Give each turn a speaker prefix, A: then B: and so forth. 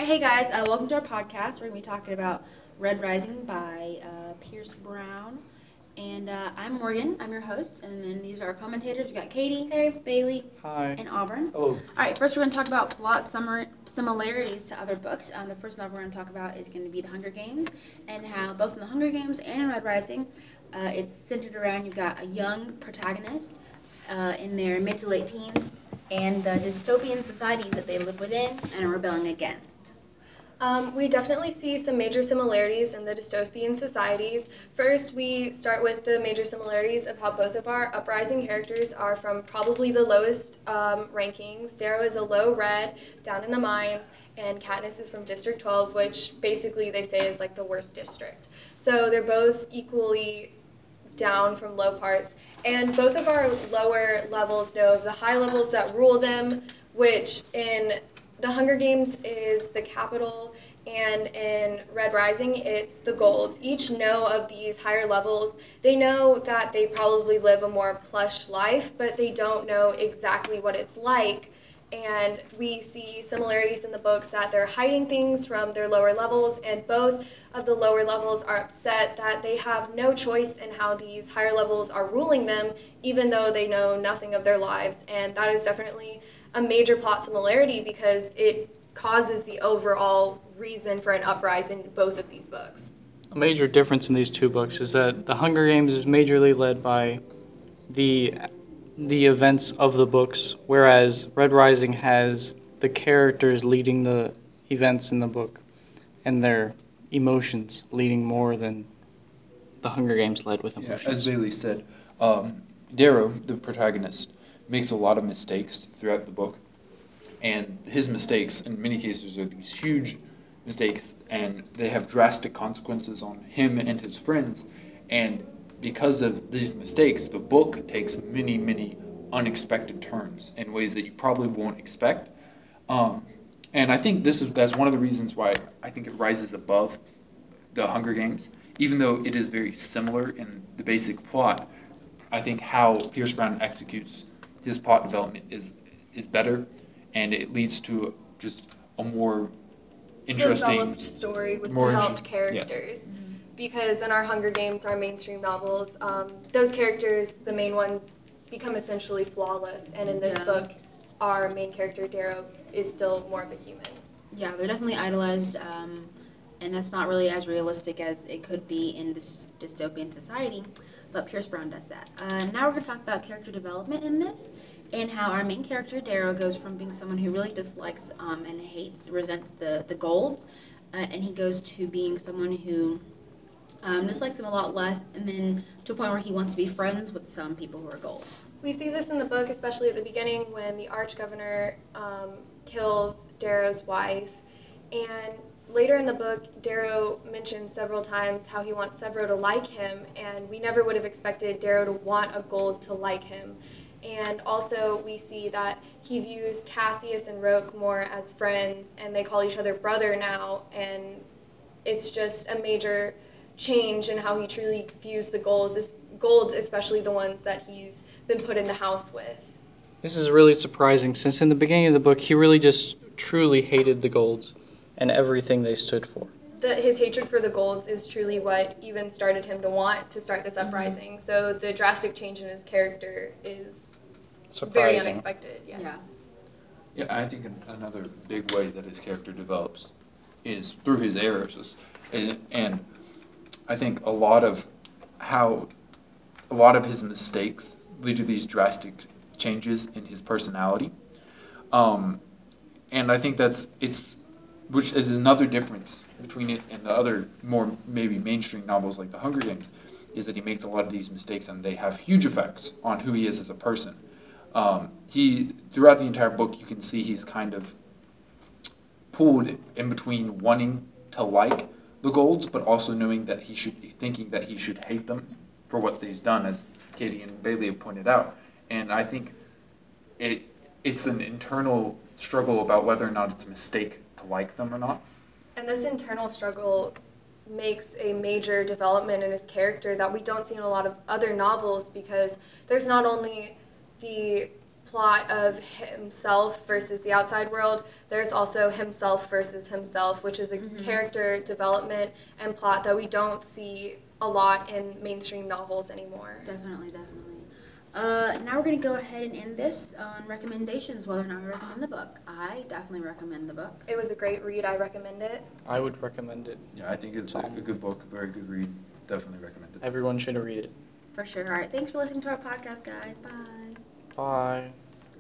A: hey guys, welcome to our podcast. We're going to be talking about Red Rising by Pierce Brown. And I'm Morgan, I'm your host. And then these are our commentators. We got Katie, hey, Bailey,
B: Hi.
A: and Auburn.
B: Hello.
A: All right, first we're going to talk about plot similarities to other books. The first novel we're going to talk about is going to be The Hunger Games, and how both in The Hunger Games and in Red Rising, it's centered around you've got a young protagonist in their mid to late teens and the dystopian societies that they live within and are rebelling against.
C: We definitely see some major similarities in the dystopian societies. First, we start with the major similarities of how both of our uprising characters are from probably the lowest rankings. Darrow is a low red, down in the mines, and Katniss is from District 12, which basically they say is like the worst district. So they're both equally down from low parts. And both of our lower levels know of the high levels that rule them, which in the Hunger Games is the capital, and in Red Rising it's the Golds. Each know of these higher levels. They know that they probably live a more plush life, but they don't know exactly what it's like. And we see similarities in the books that they're hiding things from their lower levels, and both of the lower levels are upset that they have no choice in how these higher levels are ruling them, even though they know nothing of their lives. And that is definitely a major plot similarity because it causes the overall reason for an uprising in both of these books.
B: A major difference in these two books is that The Hunger Games is majorly led by the events of the books, whereas Red Rising has the characters leading the events in the book and their emotions leading more than The Hunger Games led with emotions.
D: Yeah, as Bailey said, um, Darrow, the protagonist, makes a lot of mistakes throughout the book, and his mistakes, in many cases, are these huge mistakes, and they have drastic consequences on him and his friends. And because of these mistakes, the book takes many, many unexpected turns in ways that you probably won't expect. Um, and I think that's one of the reasons why I think it rises above the Hunger Games, even though it is very similar in the basic plot. I think how Pierce Brown executes his plot development is better, and it leads to just a more interesting,
C: developed story with
D: more
C: developed
D: yes.
C: characters. Because in our Hunger Games, our mainstream novels, those characters, the main ones, become essentially flawless. And in this book, our main character, Darrow, is still more of a human.
A: Yeah, they're definitely idolized, and that's not really as realistic as it could be in this dystopian society, but Pierce Brown does that. Now we're going to talk about character development in this, and how our main character, Darrow, goes from being someone who really dislikes and hates, resents the Golds, and he goes to being someone who dislikes them a lot less, and then to a point where he wants to be friends with some people who are Golds.
C: We see this in the book, especially at the beginning when the Arch Governor kills Darrow's wife. And later in the book, Darrow mentions several times how he wants Severo to like him, and we never would have expected Darrow to want a Gold to like him. And also, we see that he views Cassius and Roke more as friends, and they call each other brother now, and it's just a major change in how he truly views the golds, especially the ones that he's been put in the house with.
B: This is really surprising since in the beginning of the book he really just truly hated the Golds and everything they stood for.
C: His hatred for the golds is truly what even started him to want to start this uprising. So the drastic change in his character is
B: Surprising.
C: very unexpected. Yes.
D: Yeah, I think another big way that his character develops is through his errors, and I think how a lot of his mistakes lead to these drastic changes in his personality. Um, and I think which is another difference between it and the other more maybe mainstream novels like The Hunger Games, is that he makes a lot of these mistakes and they have huge effects on who he is as a person. He throughout the entire book you can see he's kind of pulled in between wanting to like the Golds, but also knowing that he should be thinking that he should hate them for what they've done, as Katie and Bailey have pointed out. And I think it it's an internal struggle about whether or not it's a mistake to like them or not.
C: And this internal struggle makes a major development in his character that we don't see in a lot of other novels, because there's not only the plot of himself versus the outside world, there's also himself versus himself, which is a character development and plot that we don't see a lot in mainstream novels anymore.
A: Definitely, definitely. Now we're going to go ahead and end this on recommendations, whether or not we recommend the book. I definitely recommend the book.
C: It was a great read. I recommend it.
B: I would recommend it.
D: Yeah, I think it's a good book, very good read. Definitely recommend it.
B: Everyone should read it.
A: For sure. All right. Thanks for listening to our podcast, guys. Bye.
B: Bye.